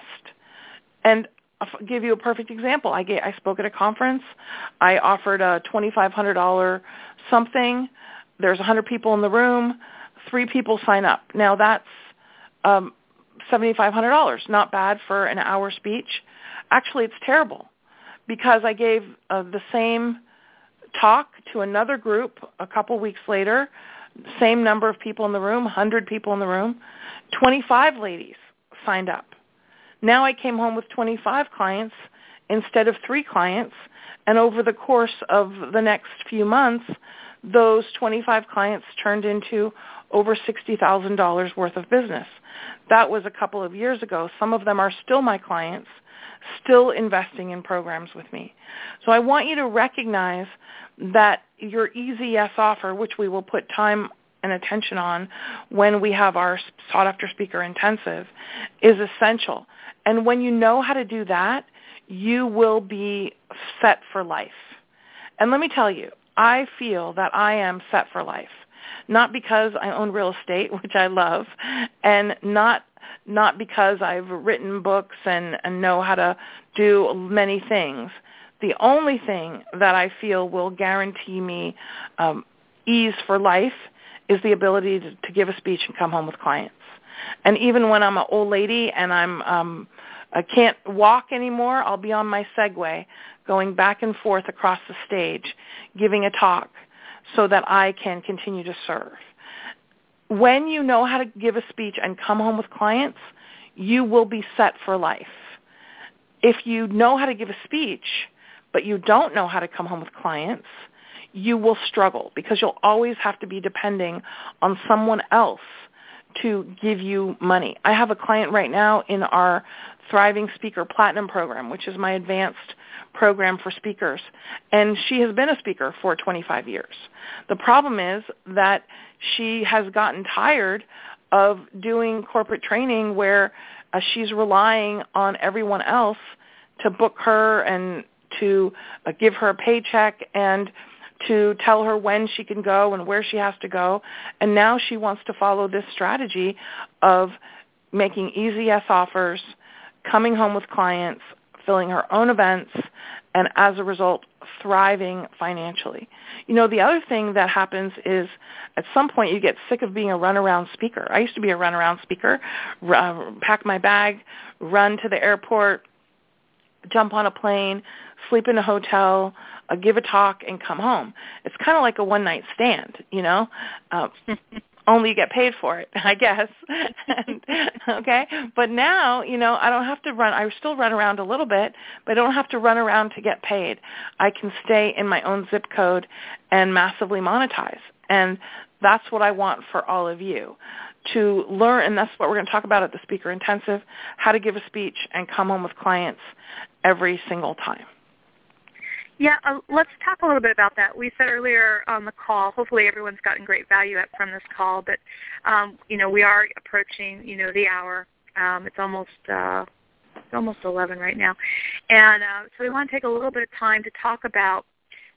Speaker 2: And I'll give you a perfect example. I, get, I spoke at a conference. I offered a twenty-five hundred dollars something. There's one hundred people in the room. Three people sign up. Now that's um, seven thousand five hundred dollars. Not bad for an hour speech. Actually, it's terrible because I gave uh, the same talk to another group a couple weeks later, same number of people in the room, one hundred people in the room. twenty-five ladies signed up. Now I came home with twenty-five clients instead of three clients, and over the course of the next few months, those twenty-five clients turned into over sixty thousand dollars worth of business. That was a couple of years ago. Some of them are still my clients, still investing in programs with me. So I want you to recognize that your Easy Yes offer, which we will put time and attention on when we have our sought-after speaker intensive, is essential. And when you know how to do that, you will be set for life. And let me tell you, I feel that I am set for life, not because I own real estate, which I love, and not not because I've written books and, and know how to do many things. The only thing that I feel will guarantee me um, ease for life is the ability to, to give a speech and come home with clients. And even when I'm an old lady and I'm um, I can't walk anymore, I'll be on my Segway going back and forth across the stage, giving a talk so that I can continue to serve. When you know how to give a speech and come home with clients, you will be set for life. If you know how to give a speech, but you don't know how to come home with clients, you will struggle because you'll always have to be depending on someone else to give you money. I have a client right now in our Thriving Speaker Platinum program, which is my advanced program for speakers, and she has been a speaker for twenty-five years. The problem is that she has gotten tired of doing corporate training where uh, she's relying on everyone else to book her and to uh, give her a paycheck and to tell her when she can go and where she has to go. And now she wants to follow this strategy of making Easy Yes offers, coming home with clients, filling her own events, and as a result, thriving financially. You know, the other thing that happens is at some point you get sick of being a runaround speaker. I used to be a runaround speaker, run, pack my bag, run to the airport, jump on a plane, sleep in a hotel, uh, give a talk, and come home. It's kind of like a one-night stand, you know. Uh, only you get paid for it, I guess. and, okay? But now, you know, I don't have to run. I still run around a little bit, but I don't have to run around to get paid. I can stay in my own zip code and massively monetize. And that's what I want for all of you, to learn, and that's what we're going to talk about at the Speaker Intensive, how to give a speech and come home with clients every single time.
Speaker 1: Yeah, uh, let's talk a little bit about that. We said earlier on the call, hopefully everyone's gotten great value from this call, but, um, you know, we are approaching, you know, the hour. Um, it's almost uh, it's almost eleven right now. And uh, so we want to take a little bit of time to talk about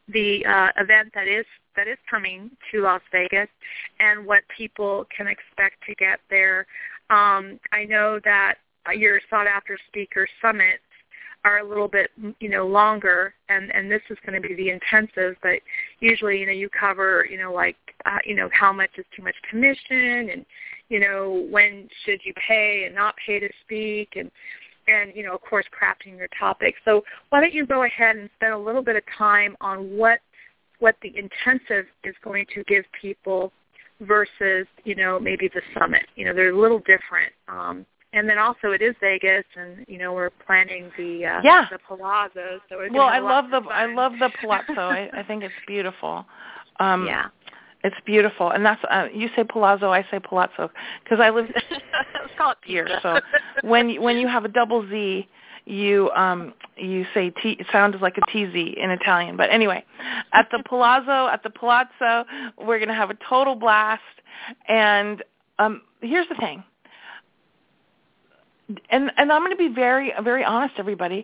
Speaker 1: the uh, event that is that is coming to Las Vegas and what people can expect to get there. Um, I know that your sought-after speaker summits are a little bit, you know, longer, and, and this is going to be the intensive, but usually, you know, you cover, you know, like, uh, you know, how much is too much commission, and, you know, when should you pay and not pay to speak, and, and, you know, of course, crafting your topic. So why don't you go ahead and spend a little bit of time on what what the intensive is going to give people versus, you know, maybe the summit. You know, they're a little different. Um, and then also it is Vegas, and, you know, we're planning the uh,
Speaker 2: yeah.
Speaker 1: the Palazzo. So we're
Speaker 2: well, I
Speaker 1: have
Speaker 2: love the
Speaker 1: fun.
Speaker 2: I love the Palazzo. I, I think it's beautiful. Um,
Speaker 1: yeah.
Speaker 2: It's beautiful, and that's uh, you say Palazzo, I say Palazzo, because I live
Speaker 1: Let's call it
Speaker 2: here.
Speaker 1: pizza.
Speaker 2: So when you, when you have a double Z, you um, you say T. It sounds like a T Z in Italian. But anyway, at the Palazzo, at the Palazzo, we're going to have a total blast. And um, here's the thing, and and I'm going to be very very honest, everybody.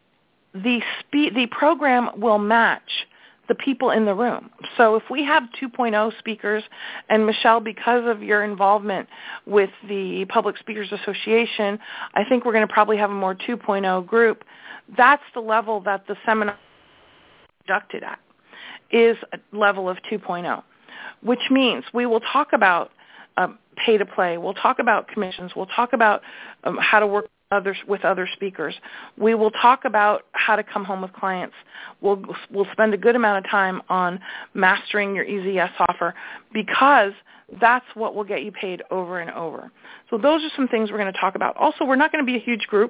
Speaker 2: The spe- the program will match the people in the room. So if we have two point oh speakers, and Michelle, because of your involvement with the Public Speakers Association, I think we're going to probably have a more two point oh group. That's the level that the seminar is conducted at, is a level of two point oh, which means we will talk about um, pay to play. We'll talk about commissions. We'll talk about um, how to work others with other speakers. We will talk about how to come home with clients. We'll we'll spend a good amount of time on mastering your Easy Yes offer, because that's what will get you paid over and over. So those are some things we're going to talk about. Also, we're not going to be a huge group.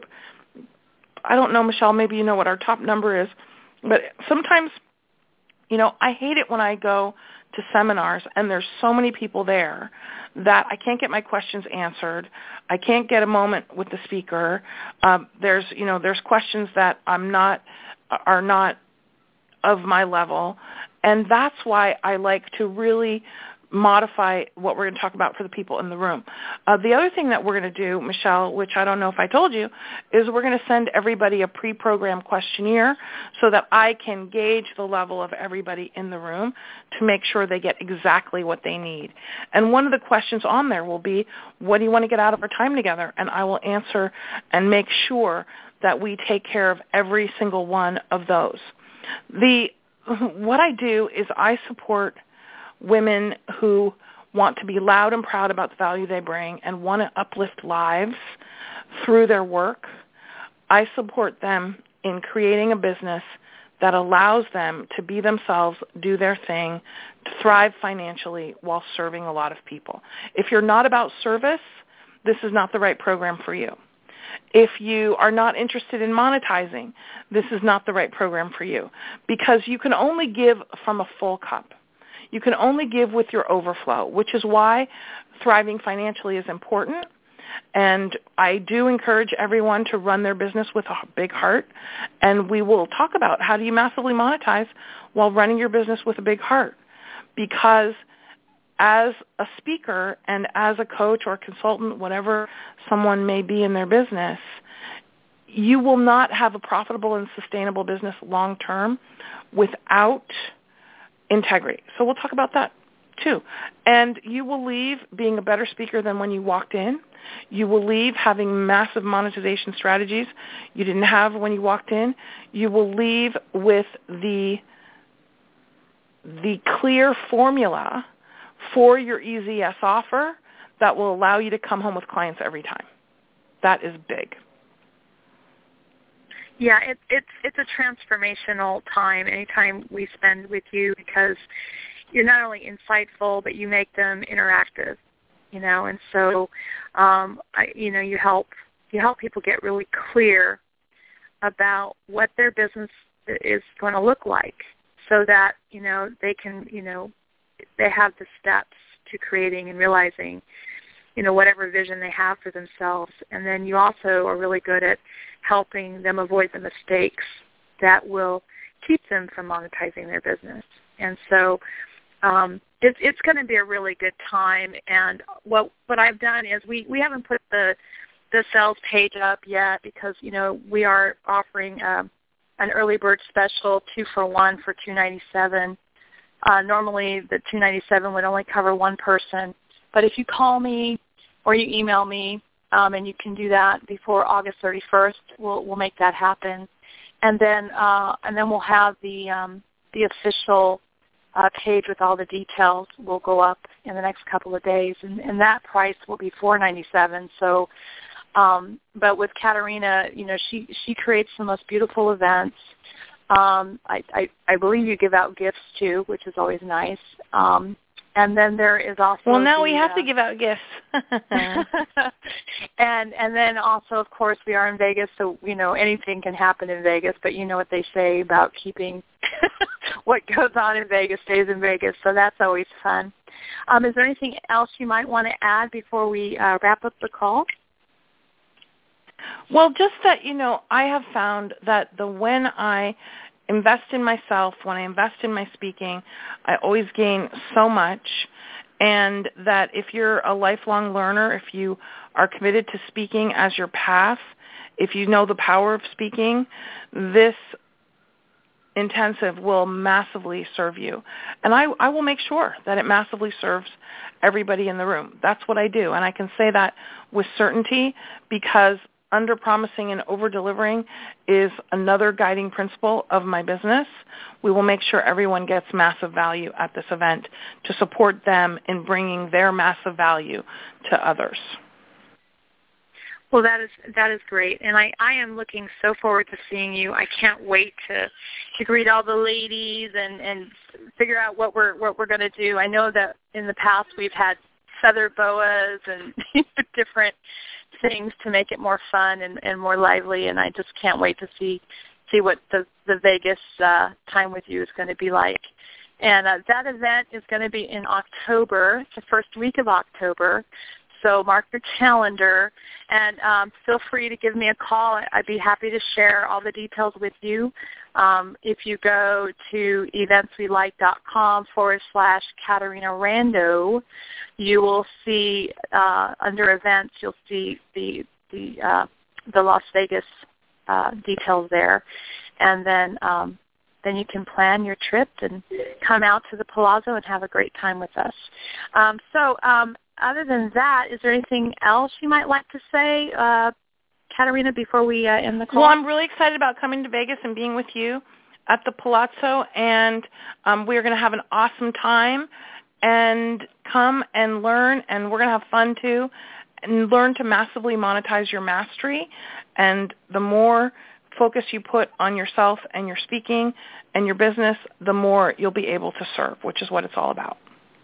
Speaker 2: I don't know, Michelle, maybe you know what our top number is, but sometimes, you know, I hate it when I go to seminars and there's so many people there that I can't get my questions answered. I can't get a moment with the speaker. Um, there's, you know, there's questions that I'm not, are not of my level. And that's why I like to really modify what we're going to talk about for the people in the room. Uh, the other thing that we're going to do, Michelle, which I don't know if I told you, is we're going to send everybody a pre-programmed questionnaire so that I can gauge the level of everybody in the room to make sure they get exactly what they need. And one of the questions on there will be, what do you want to get out of our time together? And I will answer and make sure that we take care of every single one of those. The what I do is I support women who want to be loud and proud about the value they bring and want to uplift lives through their work. I support them in creating a business that allows them to be themselves, do their thing, to thrive financially while serving a lot of people. If you're not about service, this is not the right program for you. If you are not interested in monetizing, this is not the right program for you, because you can only give from a full cup. You can only give with your overflow, which is why thriving financially is important. And I do encourage everyone to run their business with a big heart. And we will talk about how do you massively monetize while running your business with a big heart. Because as a speaker and as a coach or consultant, whatever someone may be in their business, you will not have a profitable and sustainable business long term without integrity. So we'll talk about that too. And you will leave being a better speaker than when you walked in. You will leave having massive monetization strategies you didn't have when you walked in. You will leave with the the clear formula for your Easy Yes offer that will allow you to come home with clients every time. That is big.
Speaker 1: Yeah, it, it's it's a transformational time anytime we spend with you, because you're not only insightful, but you make them interactive, you know. And so, um, I, you know, you help you help people get really clear about what their business is going to look like, so that, you know, they can, you know, they have the steps to creating and realizing, you know, whatever vision they have for themselves. And then you also are really good at helping them avoid the mistakes that will keep them from monetizing their business. And so um, it's it's going to be a really good time. And what what I've done is we, we haven't put the the sales page up yet, because, you know, we are offering a, an early bird special, two for one for two ninety-seven. Uh, normally, the two ninety-seven would only cover one person. But if you call me or you email me, um, and you can do that before August thirty-first, we'll we'll make that happen. And then uh, and then we'll have the um, the official uh, page with all the details will go up in the next couple of days, and, and that price will be four ninety-seven. So. Um, but with Katerina, you know, she, she creates the most beautiful events. Um, I, I, I believe you give out gifts too, which is always nice. Um, and then there is also
Speaker 2: well, now
Speaker 1: the,
Speaker 2: we have
Speaker 1: uh,
Speaker 2: to give out gifts.
Speaker 1: and and then also, of course, we are in Vegas, so you know anything can happen in Vegas. But you know what they say about keeping what goes on in Vegas stays in Vegas, so that's always fun. Um, is there anything else you might want to add before we uh, wrap up the call?
Speaker 2: Well, just that, you know, I have found that the when I invest in myself, when I invest in my speaking, I always gain so much, and that if you're a lifelong learner, if you are committed to speaking as your path, if you know the power of speaking, this intensive will massively serve you. And I, I will make sure that it massively serves everybody in the room. That's what I do, and I can say that with certainty because under-promising and over-delivering is another guiding principle of my business. We will make sure everyone gets massive value at this event to support them in bringing their massive value to others.
Speaker 1: Well, that is that is great, and I, I am looking so forward to seeing you. I can't wait to to greet all the ladies and, and figure out what we're what we're going to do. I know that in the past we've had feather boas and different things to make it more fun and, and more lively, and I just can't wait to see see what the, the Vegas uh, time with you is going to be like. And uh, that event is going to be in October, the first week of October, so mark your calendar, and um, feel free to give me a call. I'd be happy to share all the details with you. Um, if you go to eventswelike.com forward slash Katerina Rando, you will see uh, under events, you'll see the the uh, the Las Vegas uh, details there, and then um, then you can plan your trip and come out to the Palazzo and have a great time with us. Um, so um, other than that, is there anything else you might like to say, uh, Katerina, before we uh, end the call?
Speaker 2: Well, I'm really excited about coming to Vegas and being with you at the Palazzo, and um, we're going to have an awesome time. And come and learn, and we're going to have fun too, and learn to massively monetize your mastery. And the more focus you put on yourself and your speaking and your business, the more you'll be able to serve, which is what it's all about.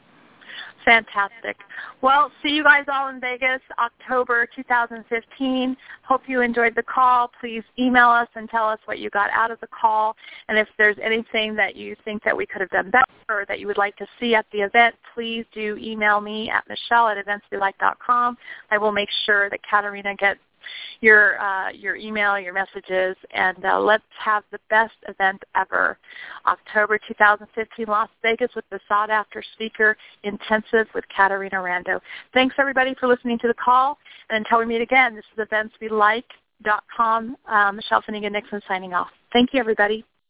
Speaker 1: Fantastic. Well, see you guys all in Vegas, October two thousand fifteen. Hope you enjoyed the call. Please email us and tell us what you got out of the call. And if there's anything that you think that we could have done better or that you would like to see at the event, please do email me at Michelle at events we like dot com. I will make sure that Katerina gets your uh, your email, your messages, and uh, let's have the best event ever. October two thousand fifteen, Las Vegas, with the sought-after speaker intensive with Katerina Rando. Thanks, everybody, for listening to the call. And until we meet again, this is events we like dot com. Uh, Michelle Finnegan Nixon signing off. Thank you, everybody.